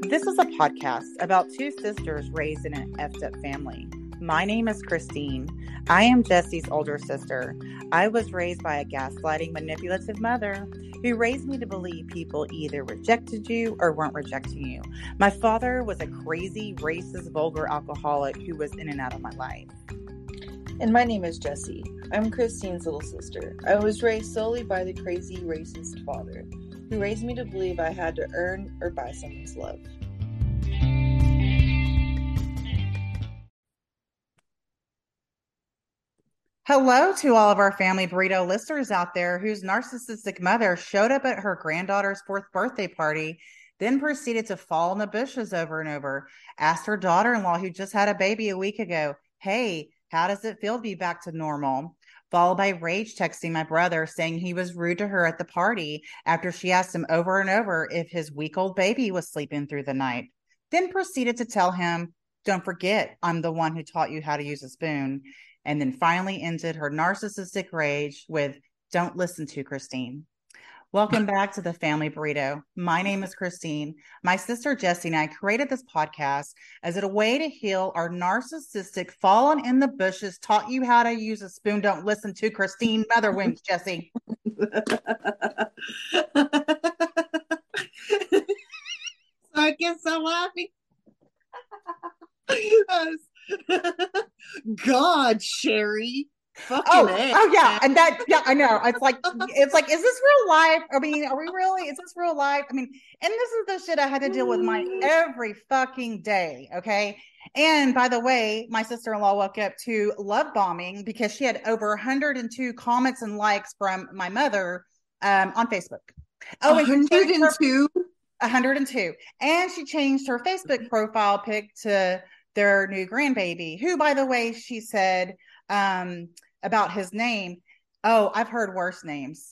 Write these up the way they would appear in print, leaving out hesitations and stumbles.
This is a podcast about two sisters raised in an effed up family. My name is Christine. I am Jesse's older sister. I was raised by a gaslighting, manipulative mother who raised me to believe people either rejected you or weren't rejecting you. My father was a crazy, racist, vulgar alcoholic who was in and out of my life. And my name is Jessie. I'm Christine's little sister. I was raised solely by the crazy, racist father who raised me to believe I had to earn or buy someone's love. Hello to all of our Family Burrito listeners out there whose narcissistic mother showed up at her granddaughter's 4th birthday party, then proceeded to fall in the bushes over and over, asked her daughter-in-law who just had a baby a week ago, "Hey, how does it feel to be back to normal?" Followed by rage texting my brother saying he was rude to her at the party after she asked him over and over if his week-old baby was sleeping through the night. Then proceeded to tell him, "Don't forget, I'm the one who taught you how to use a spoon." And then finally ended her narcissistic rage with, "Don't listen to Christine." Welcome back to the Family Burrito. My name is Christine. My sister Jessie and I created this podcast as a way to heal our narcissistic, fallen in the bushes, taught you how to use a spoon, don't listen to Christine mother wounds, Jessie. I get so laughing. God, Sherry. Oh yeah, and that I know. It's like, is this real life? I mean, are we really? Is this real life? I mean, and this is the shit I had to deal with every fucking day. Okay. And by the way, my sister-in-law woke up to love bombing because she had over 102 comments and likes from my mother on Facebook. Oh, 102? 102. And she changed her Facebook profile pic to their new grandbaby, who, by the way, she said about his name, "Oh, I've heard worse names."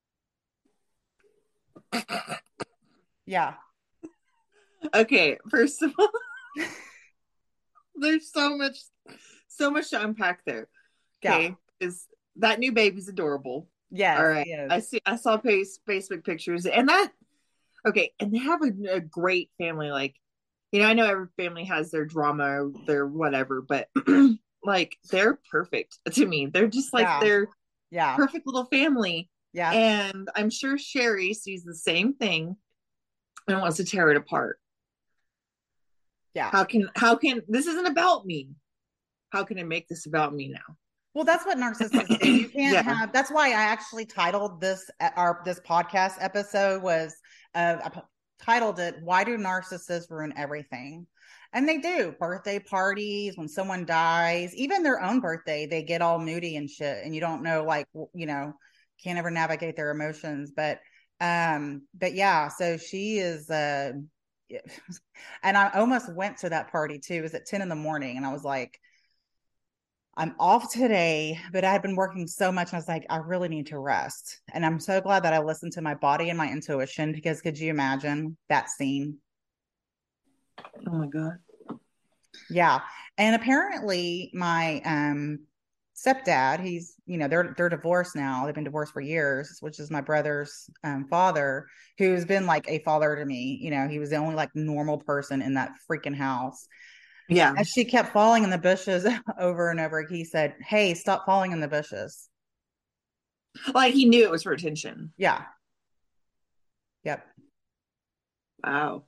Yeah. Okay, first of all, there's so much to unpack there. Okay, is that new baby's adorable? Yes. All right. Yes. I saw Facebook pictures, and that okay, and they have a great family. Like, I know every family has their drama, their whatever, but like they're perfect to me. They're just like they're perfect little family. Yeah. And I'm sure Sherry sees the same thing and wants to tear it apart. Yeah. How can this isn't about me? How can I make this about me now? Well, that's what narcissists do. You can't have. That's why I actually titled this podcast episode was I titled it, "Why Do Narcissists Ruin Everything?" And they do. Birthday parties, when someone dies, even their own birthday, they get all moody and shit, and you don't know, like, can't ever navigate their emotions. But yeah, so she is and I almost went to that party too. It was at 10 a.m, and I was like, I'm off today, but I had been working so much. And I was like, I really need to rest. And I'm so glad that I listened to my body and my intuition, because could you imagine that scene? Oh my God. Yeah. And apparently my stepdad, he's, they're divorced now. They've been divorced for years, which is my brother's father, who's been like a father to me. He was the only like normal person in that freaking house. Yeah. As she kept falling in the bushes over and over, he said, "Hey, stop falling in the bushes." Like he knew it was for attention. Yeah. Yep. Wow.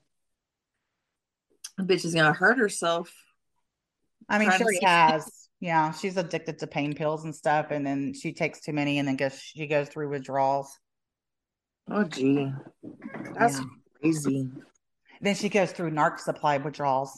The bitch is gonna hurt herself. I mean, sure he has. Yeah, she's addicted to pain pills and stuff, and then she takes too many, and then she goes through withdrawals. Oh, gee, that's crazy. Then she goes through narc supply withdrawals.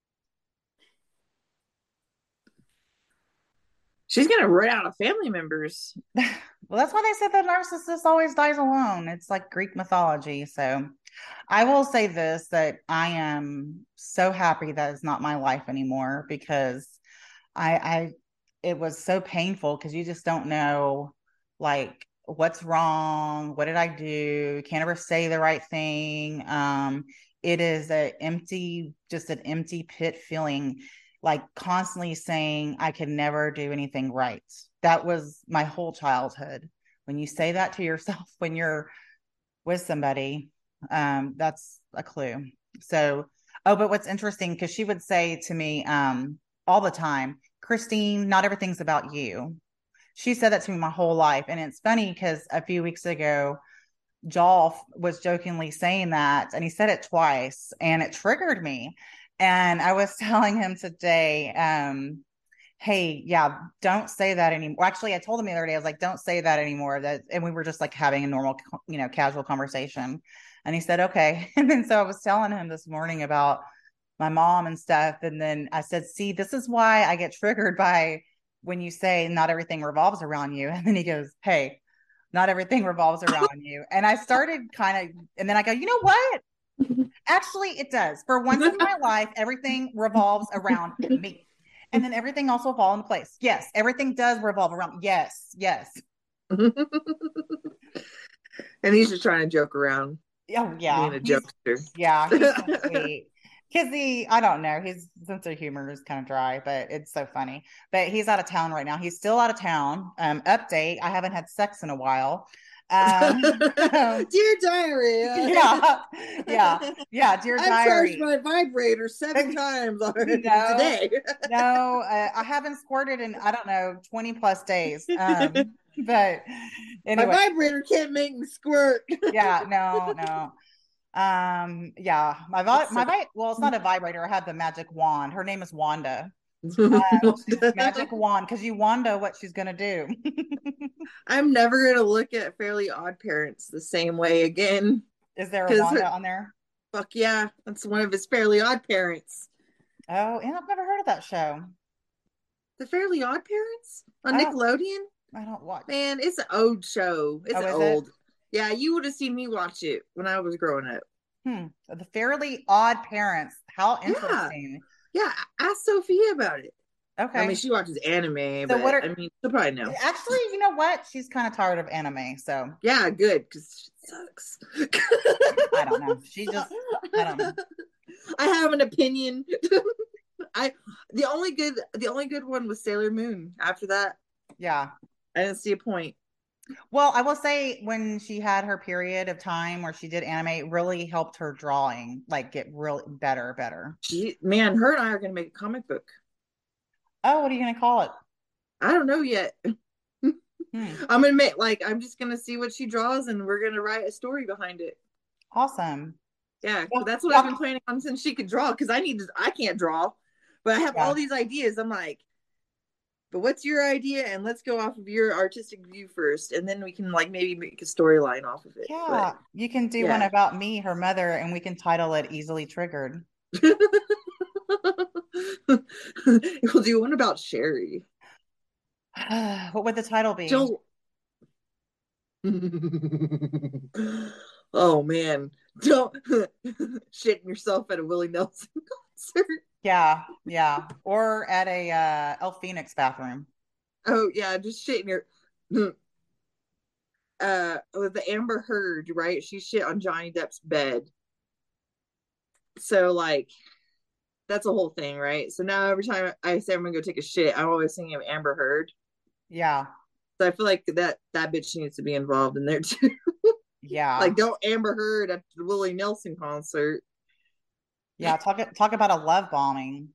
She's gonna run out of family members. Well, that's why they said the narcissist always dies alone. It's like Greek mythology. So I will say this, that I am so happy that it's not my life anymore, because it was so painful, because you just don't know, like, what's wrong. What did I do? Can't ever say the right thing. It is just an empty pit feeling, like constantly saying I could never do anything right. That was my whole childhood. When you say that to yourself when you're with somebody, that's a clue. So, oh, but what's interesting, because she would say to me all the time, Christine, not everything's about you. She said that to me my whole life. And it's funny because a few weeks ago, Jolf was jokingly saying that, and he said it twice, and it triggered me. And I was telling him today, hey, yeah, don't say that anymore. Actually, I told him the other day, I was like, don't say that anymore. That, and we were just like having a normal, casual conversation. And he said, okay. And then so I was telling him this morning about my mom and stuff. And then I said, see, this is why I get triggered by when you say not everything revolves around you. And then he goes, hey, not everything revolves around you. And I started kind of, and then I go, you know what? Actually, it does. For once in my life, everything revolves around me. And then everything also fall into place. Yes, everything does revolve around. Yes, yes. And he's just trying to joke around, Oh, being yeah. a jokester. He's so sweet. Because I don't know, his sense of humor is kind of dry, but it's so funny. But he's out of town right now. He's still out of town. Update: I haven't had sex in a while. Dear diary. Yeah, yeah. Dear I've diary. charged my vibrator 7 times already No, today. no, I haven't squirted in, I don't know, 20 plus days. But My anyway, vibrator can't make me squirt. yeah, no, no. Yeah, well, it's not a vibrator. I have the magic wand. Her name is Wanda. Magic wand, because you wanda what she's gonna do. I'm never gonna look at Fairly Odd Parents the same way again. Is there a Because Wanda on there? fuck yeah, that's one of his Fairly Odd Parents. Oh, and I've never heard of that show. The Fairly Odd Parents on I don't. Nickelodeon. I don't watch. Man, it's an old show. It's Oh, is it? old. Yeah, you would have seen me watch it when I was growing up. The Fairly Odd Parents. How Yeah, interesting. yeah. Ask Sophia about it. I mean, Okay. she watches anime, So what but are I mean, she'll probably know. actually, you know what? She's kind of tired of anime, so Yeah, good because it sucks. I don't know. I don't know. I have an opinion. I the only good one was Sailor Moon. After that, Yeah. I didn't see a point. Well, I will say when she had her period of time where she did anime, it really helped her drawing like get really better. Man, her and I are gonna make a comic book. Oh, what are you gonna call it? I don't know yet. Hmm. I'm gonna make I'm just gonna see what she draws and we're gonna write a story behind it. Awesome. Yeah, Well, that's what I've been well, planning on since she could draw because I can't draw, but I have all yeah. these ideas. I'm like, but what's your idea? And let's go off of your artistic view first, and then we can like maybe make a storyline off of it. But Yeah. You can do one yeah, about me, her mother, and we can title it Easily Triggered. we'll do one about Sherry. What would the title be? She'll. Oh man, don't shitting yourself at a Willie Nelson concert. Yeah, yeah. Or at a Elf Phoenix bathroom. Oh yeah, just shitting your with the Amber Heard, right? She shit on Johnny Depp's bed. So like that's a whole thing, right? So now every time I say I'm gonna go take a shit, I'm always thinking of Amber Heard. Yeah, So I feel like that bitch needs to be involved in there too. yeah. Like don't Amber Heard at the Willie Nelson concert. Yeah, talk about a love bombing.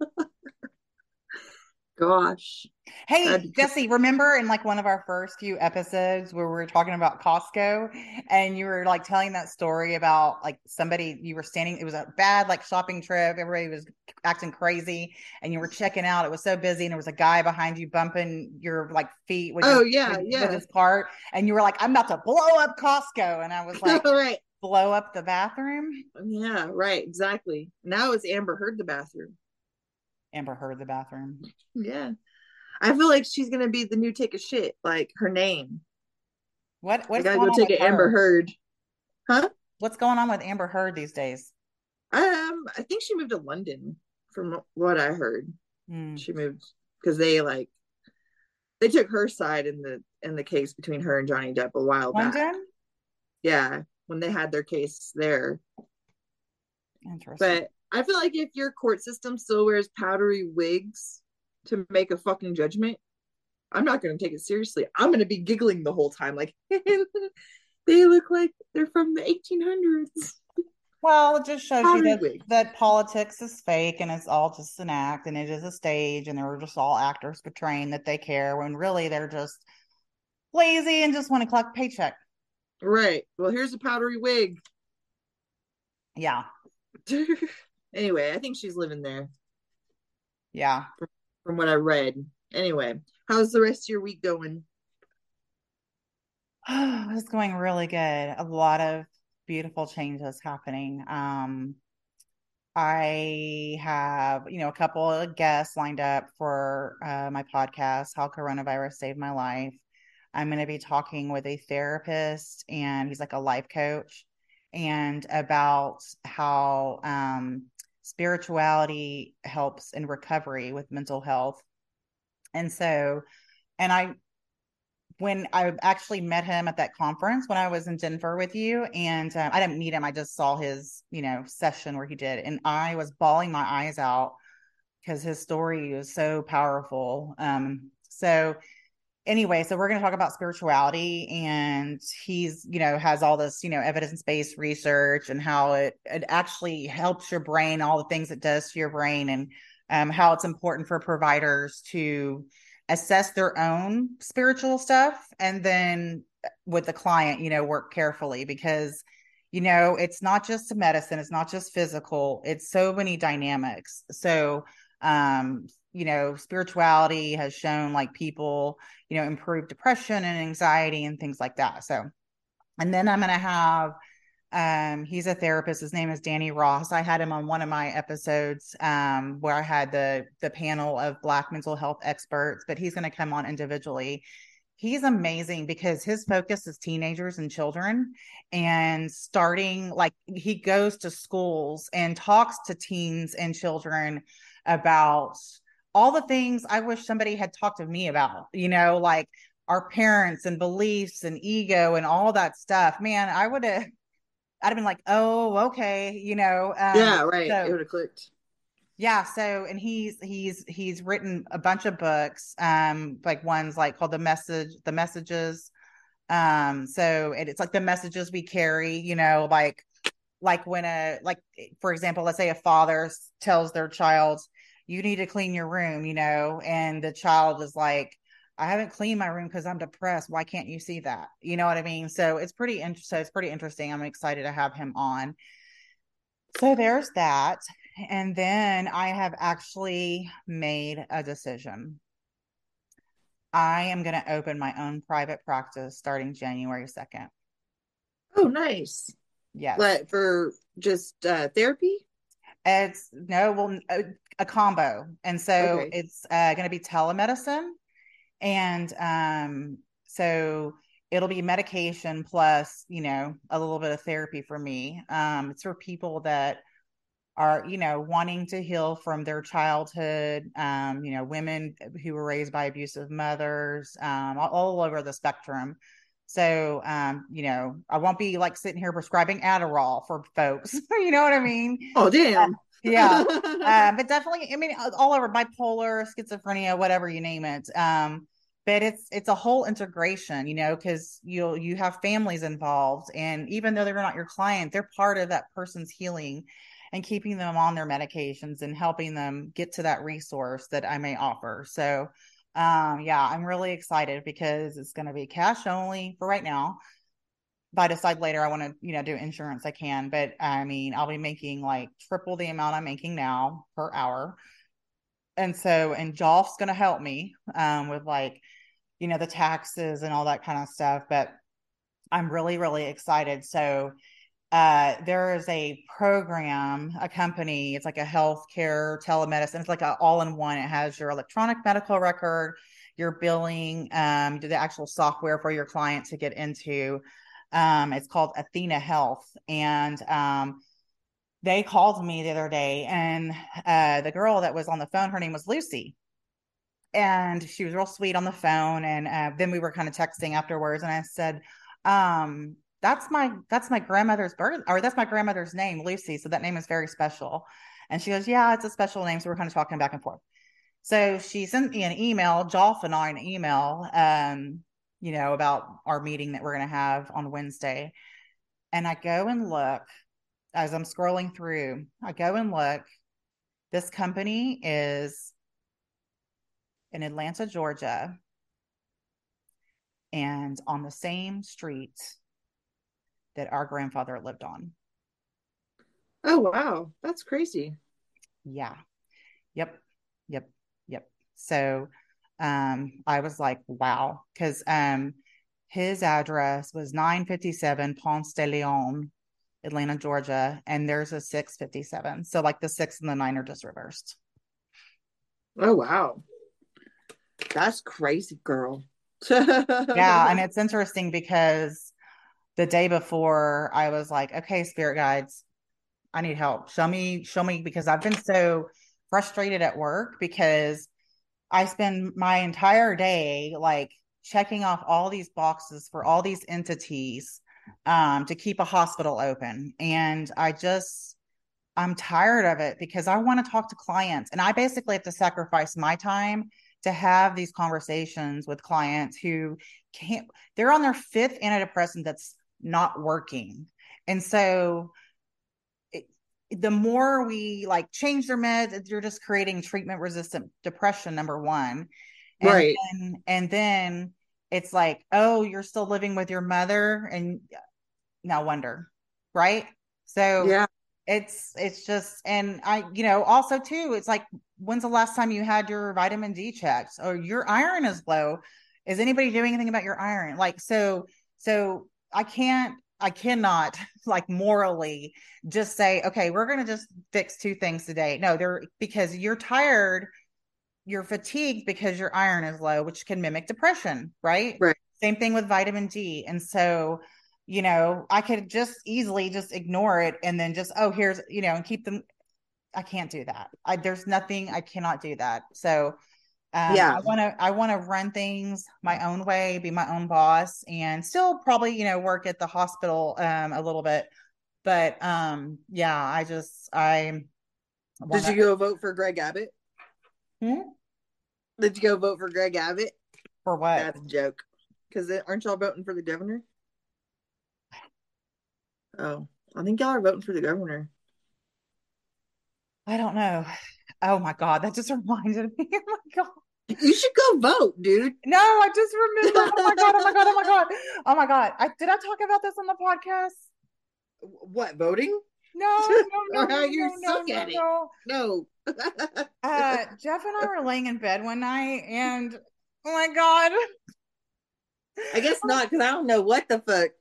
Gosh. Hey, That'd be Jesse, remember in like one of our first few episodes where we were talking about Costco and you were like telling that story about like somebody you were standing, it was a bad like shopping trip, everybody was acting crazy and you were checking out. It was so busy and there was a guy behind you bumping your like feet with Oh your yeah, with yeah. his cart and you were like, I'm about to blow up Costco. And I was like, Right. blow up the bathroom? Yeah, right, exactly. Now it's Amber Heard the bathroom. Amber Heard the bathroom. Yeah. I feel like she's gonna be the new take a shit, like her name. I What's gotta going go on take with an Amber her? Heard. Huh? What's going on with Amber Heard these days? I think she moved to London from what I heard. Hmm. She moved because they took her side in the case between her and Johnny Depp a while back. London? Yeah, when they had their case there. Interesting. But I feel like if your court system still wears powdery wigs to make a fucking judgment, I'm not going to take it seriously. I'm going to be giggling the whole time, like they look like they're from the 1800s. Well, it just shows you Powdery that wig. politics is fake and it's all just an act and it is a stage and they're just all actors portraying that they care when really they're just lazy and just want to collect a paycheck. Right. Well, here's a powdery wig. Yeah. Anyway, I think she's living there Yeah. from what I read. Anyway, how's the rest of your week going? It's going really good. A lot of beautiful changes happening. I have, a couple of guests lined up for my podcast, How Coronavirus Saved My Life. I'm going to be talking with a therapist, and he's like a life coach, and about how spirituality helps in recovery with mental health. And so, and when I actually met him at that conference when I was in Denver with you, and I didn't meet him. I just saw his, session where he did, and I was bawling my eyes out because his story is so powerful. So anyway, so we're going to talk about spirituality, and he's, has all this, evidence-based research and how it actually helps your brain, all the things it does to your brain, and how it's important for providers to assess their own spiritual stuff and then with the client, work carefully because it's not just a medicine, it's not just physical, it's so many dynamics. So spirituality has shown like people, improve depression and anxiety and things like that. So, and then I'm going to have, he's a therapist. His name is Danny Ross. I had him on one of my episodes, where I had the panel of Black mental health experts, but he's going to come on individually. He's amazing because his focus is teenagers and children, and starting like he goes to schools and talks to teens and children about all the things I wish somebody had talked to me about, like our parents and beliefs and ego and all that stuff. Man, I'd have been like, oh, okay, Yeah, right. It so would have clicked. yeah, so and he's written a bunch of books, like ones like called the messages. So it's like the messages we carry, like when like for example, let's say a father tells their child, you need to clean your room, and the child is like, I haven't cleaned my room because I'm depressed. Why can't you see that? You know what I mean? So it's pretty interesting. So it's pretty interesting. I'm excited to have him on. So there's that. And then I have actually made a decision. I am going to open my own private practice starting January 2nd. Oh, nice. Yes. But for just therapy? It's no, well, a combo. And so Okay. it's going to be telemedicine. And so it'll be medication plus, a little bit of therapy for me. It's for people that are, wanting to heal from their childhood, women who were raised by abusive mothers, all over the spectrum. So, I won't be like sitting here prescribing Adderall for folks. You know what I mean? Oh, damn. Yeah. But definitely, I mean, all over bipolar, schizophrenia, whatever you name it. But it's a whole integration, because you have families involved, and even though they're not your client, they're part of that person's healing and keeping them on their medications and helping them get to that resource that I may offer. So, yeah, I'm really excited because it's going to be cash only for right now. If I decide later I want to, do insurance, I can. But I mean, I'll be making like triple the amount I'm making now per hour. And so, and Jolf's going to help me with like, the taxes and all that kind of stuff. But I'm really, really excited. So, there is a program, a company, it's like a healthcare telemedicine. It's like an all-in-one. It has your electronic medical record, your billing, the actual software for your client to get into. It's called Athena Health. And they called me the other day, and the girl that was on the phone, her name was Lucy. And she was real sweet on the phone. And then we were kind of texting afterwards. And I said, that's my grandmother's birth, or that's my grandmother's name, Lucy. So that name is very special. And she goes, yeah, it's a special name. So we're kind of talking back and forth. So she sent me an email, Jolf and I an email, about our meeting that we're going to have on Wednesday. And I go and look, as I'm scrolling through, I go and look. This company is in Atlanta, Georgia, and on the same street that our grandfather lived on. Oh wow, that's crazy. Yeah. Yep. Yep. Yep. So I was like, wow, because his address was 957 Ponce de Leon, Atlanta, Georgia, and there's a 657. So like the six and the nine are just reversed. Oh wow, that's crazy, girl. Yeah, and it's interesting because the day before I was like, okay, spirit guides, I need help. Show me, because I've been so frustrated at work because I spend my entire day like checking off all these boxes for all these entities to keep a hospital open. And I'm tired of it because I want to talk to clients and I basically have to sacrifice my time to have these conversations with clients who can't, they're on their fifth antidepressant that's not working. And so the more we like change their meds, you're just creating treatment resistant depression, number one. And Right. then it's like, oh, you're still living with your mother, and no wonder, right? So Yeah. it's just, and I, also too, it's like, when's the last time you had your vitamin D checked, or your iron is low? Is anybody doing anything about your iron? Like, so I cannot like morally just say, okay, we're going to just fix two things today. No, they're, because you're tired, you're fatigued because your iron is low, which can mimic depression, right? Right. Same thing with vitamin D. And so, I could just easily just ignore it and then just, oh, here's, and keep them. I can't do that. There's nothing, I cannot do that. So Yeah. I want to run things my own way, be my own boss, and still probably, work at the hospital a little bit. But yeah, I want Did to. you go vote for Greg Abbott? Hmm? Did you go vote for Greg Abbott? For what? That's a joke. Because aren't y'all voting for the governor? Oh, I think y'all are voting for the governor. I don't know. Oh my God, that just reminded me. Oh my God. You should go vote, dude. No, I just remembered. Oh my God, oh my God, oh my God. Oh my God. Did I talk about this on the podcast? What, voting? No, no, no, Or how no, you no, no, suck no, at it? no. No. Jeff and I were laying in bed one night and oh my God. I guess not, because I don't know what the fuck.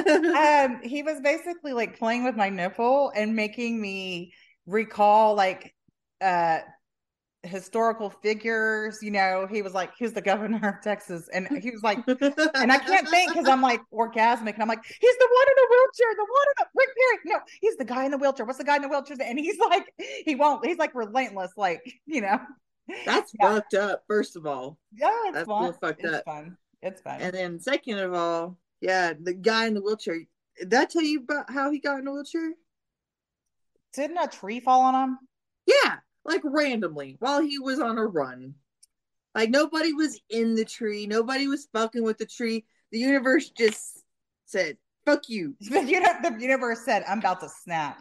He was basically like playing with my nipple and making me recall like uh historical figures. He was like, "Who's the governor of Texas?" And he was like, and I can't think because I'm like orgasmic, and I'm like, "He's the one in the wheelchair, the one in the Rick Perry." No, he's the guy in the wheelchair. What's the guy in the wheelchair? And he's like, he won't. He's like relentless, like That's Yeah, fucked up, first of all. yeah, it's That's fun. real fucked It's up. fun. It's And fun. then second of all, yeah, the guy in the wheelchair. Did I tell you about how he got in a wheelchair? Didn't a tree fall on him? Yeah, like randomly while he was on a run. Like nobody was in the tree, nobody was fucking with the tree. The universe just said, "Fuck you." The universe said, "I'm about to snap."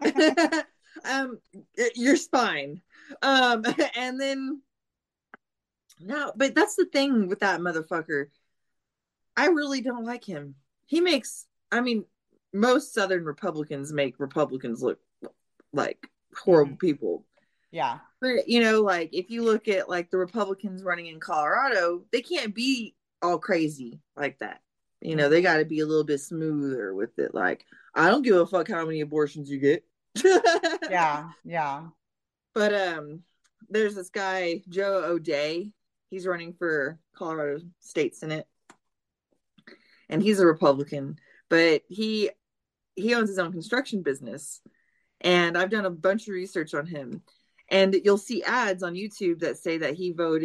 um, your spine. Um, and then no, but that's the thing with that motherfucker. I really don't like him. He makes, I mean, most Southern Republicans make Republicans look like horrible Mhm. people. Yeah. But, like if you look at like the Republicans running in Colorado, they can't be all crazy like that. They Mhm. got to be a little bit smoother with it. Like, I don't give a fuck how many abortions you get. Yeah. Yeah. But there's this guy, Joe O'Dea. He's running for Colorado State Senate, and he's a Republican, but he owns his own construction business. And I've done a bunch of research on him. And you'll see ads on YouTube that say that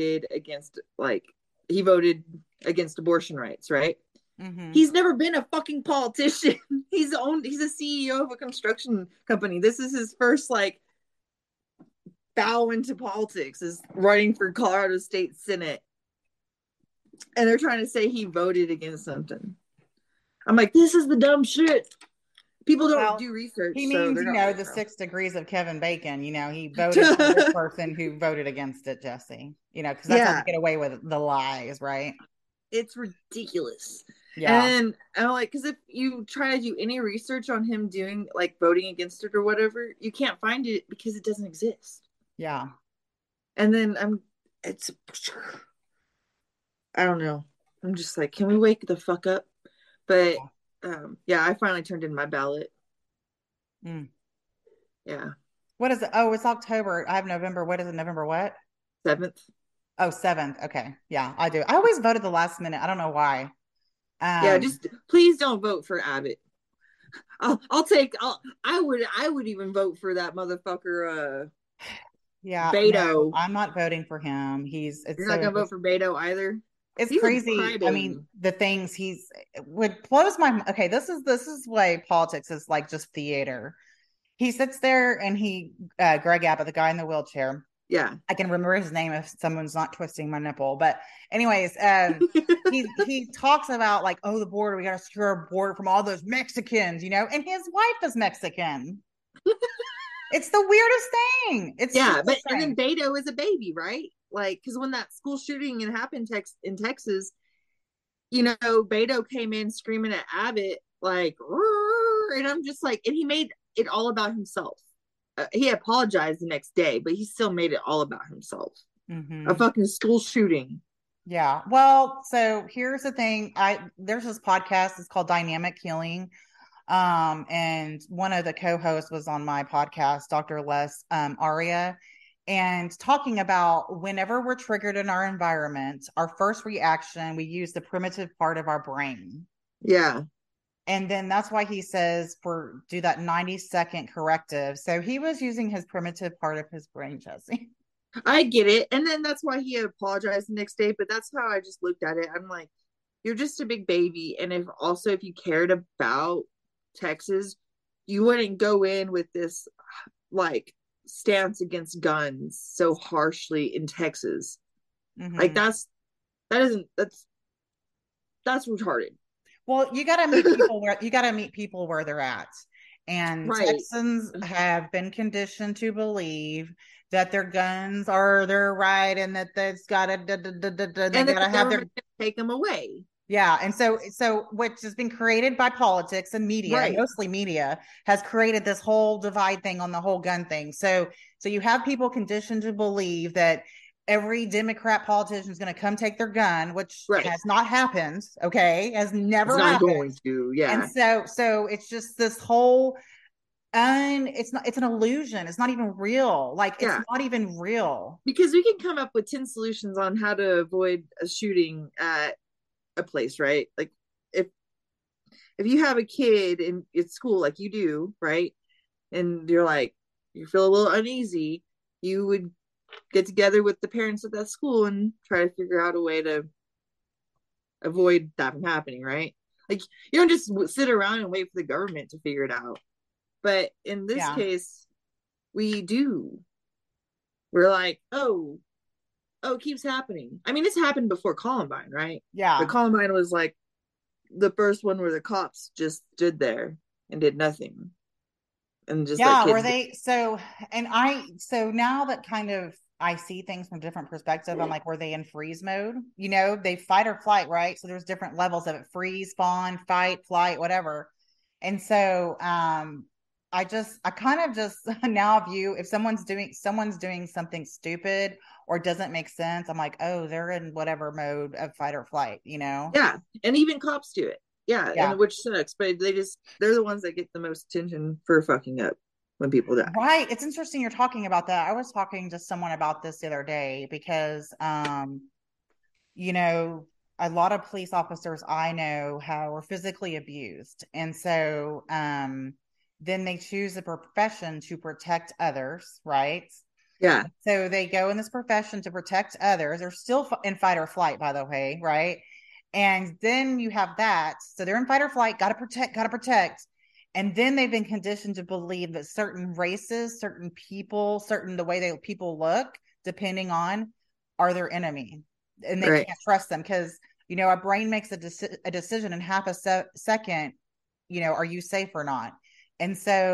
he voted against abortion rights, right? Hmm. He's never been a fucking politician. He's a CEO of a construction company. This is his first like bow into politics, is running for Colorado State Senate. And they're trying to say he voted against something. I'm like, this is the dumb shit. People don't Well, do research, he so means, they're not the gonna 6 degrees of Kevin Bacon. He voted for this know. person who voted against it, Jesse. Because that's how they Yeah, get away with the lies, right? it's ridiculous. Yeah. And I'm like, because if you try to do any research on him doing like voting against it or whatever, you can't find it because it doesn't exist. Yeah. And then it's, I don't know. I'm just like, can we wake the fuck up? But yeah, I finally turned in my ballot. Mm. Yeah, What is it? Oh, it's October. I have November. What is it? November what? 7th. Oh, 7th. Okay. Yeah, I do. I always vote at the last minute. I don't know why. Yeah, Um, just please don't vote for Abbott. I would even vote for that motherfucker yeah, no, Beto. I'm not voting for him. It's You're not so gonna vote for Beto either. it's He's a crazy. I mean, crybaby. the things he's what blows my okay, this is why politics is like just theater. He sits there and Greg Abbott, the guy in the wheelchair. Yeah. I can remember his name if someone's not twisting my nipple. But anyways, he talks about like, oh, the border, we got to secure our border from all those Mexicans, and his wife is Mexican. It's the weirdest thing. It's just Yeah, so but and then strange. Beto is a baby, right? Like, because when that school shooting happened in Texas, Beto came in screaming at Abbott like, and I'm just like, and he made it all about himself. He apologized the next day, but he still made it all about himself. A Mm-hmm. fucking school shooting. Yeah. Well, so here's the thing. There's this podcast. It's called Dynamic Healing. And one of the co-hosts was on my podcast, Dr. Les Aria, and talking about whenever we're triggered in our environment, our first reaction, we use the primitive part of our brain. Yeah, And then that's why he says do that 90-second corrective. So he was using his primitive part of his brain, Jesse. I get it. And then that's why he apologized the next day. But that's how I just looked at it. I'm like, you're just a big baby. And if you cared about Texas, you wouldn't go in with this like stance against guns so harshly in Texas. Like Mm-hmm. that isn't that's retarded. Well, you got to meet people where they're at. And Right. Texans have been conditioned to believe that their guns are their right and that that's got to they And that got the to have their government can take them away. yeah. And so which has been created by politics and media, Right. mostly media, has created this whole divide thing on the whole gun thing. So you have people conditioned to believe that every Democrat politician is going to come take their gun, which Right. has not happened. Okay, has It's never not happened. going to. And Yeah. so it's just this whole and it's an illusion. It's not even real. Like it's Yeah. not even real. Because we can come up with 10 solutions on how to avoid a shooting at a place, right? Like if if you have a kid in at school like you do, right? And you're like you feel a little uneasy, you would get together with the parents at that school and try to figure out a way to avoid that from happening, right? Like you don't just sit around and wait for the government to figure it out. But in this Yeah. case, we do. We're like, oh, it keeps happening. I mean, it's happened before Columbine, right? But Yeah. Columbine was like the first one where the cops just stood there and did nothing and just let Yeah, where kids. they so now that kind of I see things from a different perspective. I'm like, were they in freeze mode? They fight or flight, right? So there's different levels of it: freeze, spawn, fight, flight, whatever. And so I kind of just now view if someone's doing something stupid or doesn't make sense, I'm like, oh, they're in whatever mode of fight or flight. Yeah, and even cops do it. Yeah, Yeah. and which sucks, but they're the ones that get the most attention for fucking up when people die. Right. It's interesting you're talking about that. I was talking to someone about this the other day because you know, a lot of police officers I know how were physically abused. And so then they choose a profession to protect others, right? Yeah, So they go in this profession to protect others. They're still in fight or flight, by the way, right? And then you have that. So they're in fight or flight, got to protect, got to protect. And then they've been conditioned to believe that certain races, certain people, certain the way people look, depending on, are their enemy. And they right. can't trust them because, our brain makes a decision in half a second, are you safe or not? And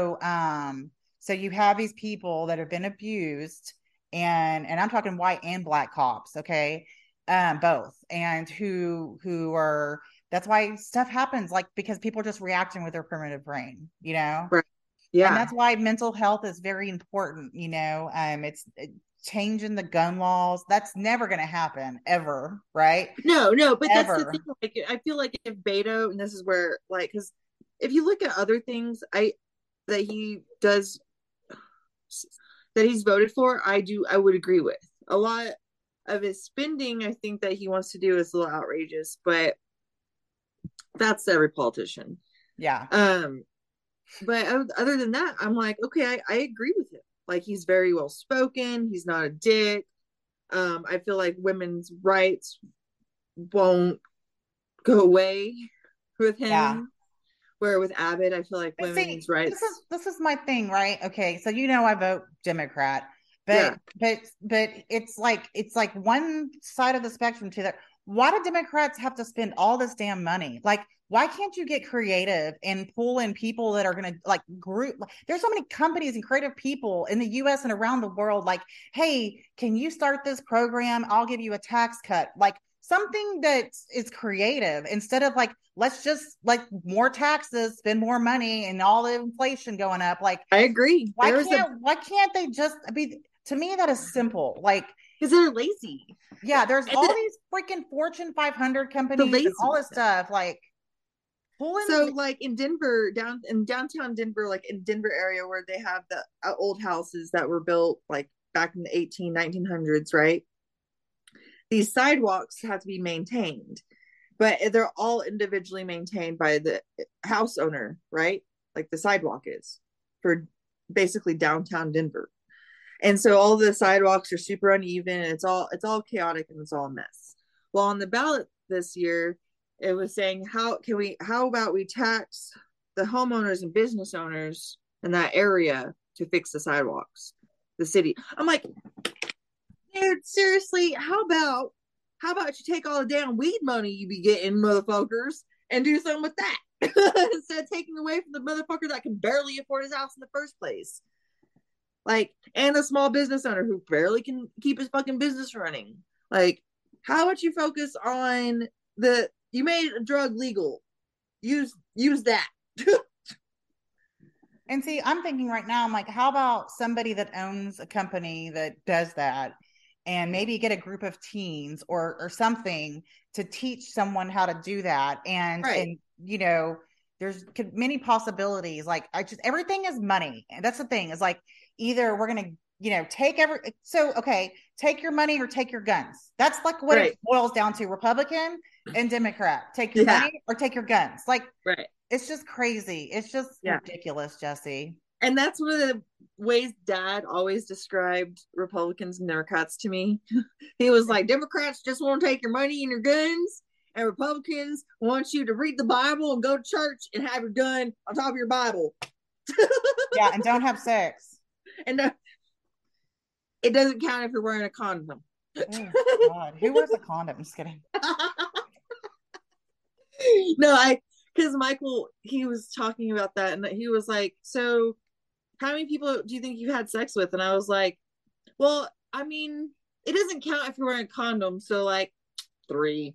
so you have these people that have been abused, and I'm talking white and black cops, okay? Both. And who are, that's why stuff happens, like because people are just reacting with their primitive brain, you know? Right. And Yeah. that's why mental health is very important, you know. Changing the gun laws, that's never going to happen ever, right? No, but that's the thing. Ever. Like, I feel like if Beto, and this is where, like, because if you look at other things, that he does, that he's voted for, I would agree with a lot of his spending. I think that he wants to do is a little outrageous, but that's every politician. Yeah. But other than that, I'm like, okay, I agree with him. Like, he's very well spoken. He's not a dick. I feel like women's rights won't go away with Yeah. him. Where with Abbott, I feel like But see, women's this is rights. this is my thing, right? Okay, so you know I vote Democrat, but Yeah, it's like one side of the spectrum to that. Why do Democrats have to spend all this damn money? Like, why can't you get creative and pull in people that are going to like group? Like, there's so many companies and creative people in the U.S. and around the world. Like, hey, can you start this program? I'll give you a tax cut. Like something that is creative instead of like let's just like more taxes, spend more money, and all the inflation going up. Like, I agree. why can't they just be? To me, that is simple. Like, because they're lazy. yeah, there's And all these freaking Fortune 500 the companies and all this laziness. stuff. Like, So pulling, like in Denver, in downtown Denver, like in Denver area where they have the old houses that were built like back in the 1900s, right? These sidewalks have to be maintained, but they're all individually maintained by the house owner, right? Like the sidewalk is for basically downtown Denver. And so all the sidewalks are super uneven and it's all chaotic and it's all a mess. Well, on the ballot this year, it was saying how about we tax the homeowners and business owners in that area to fix the sidewalks, the city. I'm like, dude, seriously, how about you take all the damn weed money you be getting, motherfuckers, and do something with that instead of taking away from the motherfucker that can barely afford his house in the first place. Like, and a small business owner who barely can keep his fucking business running. Like, how about you focus on you made a drug legal. Use that. and see, I'm thinking right now, I'm like, how about somebody that owns a company that does that, and maybe get a group of teens or something to teach someone how to do that, Right. and you know, there's many possibilities. Like, I just everything is money, and that's the thing. Is like either we're gonna take okay, take your money or take your guns. That's like what it Right. boils down to. Republican and Democrat, take your Yeah. money or take your guns. Like, Right. it's just crazy. It's just Yeah. ridiculous, Jesse. And that's one of the ways Dad always described Republicans and Democrats to me. He was like, Democrats just want to take your money and your guns, and Republicans want you to read the Bible and go to church and have your gun on top of your Bible. Yeah, and don't have sex. And it doesn't count if you're wearing a condom. Oh God, who wears a condom? Just kidding. No, because Michael, he was talking about that, and he was like, so how many people do you think you had sex with? And I was like, well, I mean, it doesn't count if you're wearing a condom, so like 3.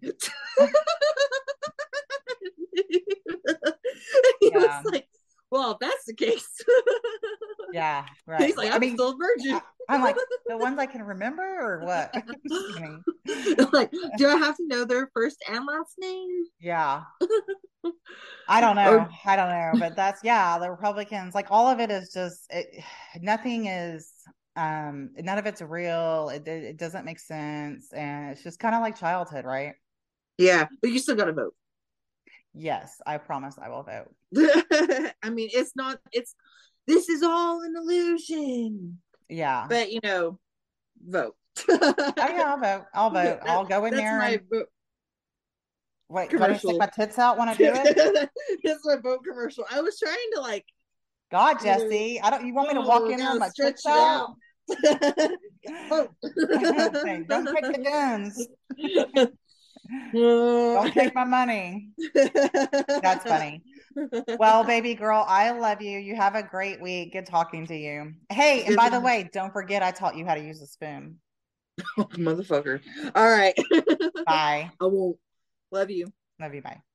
He was Yeah, like, well, if that's the case. yeah, right. He's like, I I'm mean, still a virgin. I'm like the ones I can remember, or what? Just kidding. Like, do I have to know their first and last name? Yeah, I don't Or know. I don't know, but that's yeah. The Republicans, like all of it is just nothing is. None of it's real. It doesn't make sense, and it's just kind of like childhood, right? yeah, but you still gotta vote. Yes, I promise I will vote. I mean, it's not. It's this is all an illusion. Yeah. But vote. Oh yeah, I'll vote. I'll vote. I'll go in That's there my and vote wait. Do I need to stick my commercial. tits out when I do it? That's my vote commercial. I was trying to like, God, you know, Jesse, I don't. You want me to walk in there with gotta my stretch tits it out? out. Vote. Saying, don't take the guns. Don't take my money. That's funny. Well, baby girl, I love you. You have a great week. Good talking to you. Hey, and Yes, by the way, don't forget I taught you how to use a spoon. motherfucker. All right. Bye. I won't. Love you. Love you. Bye.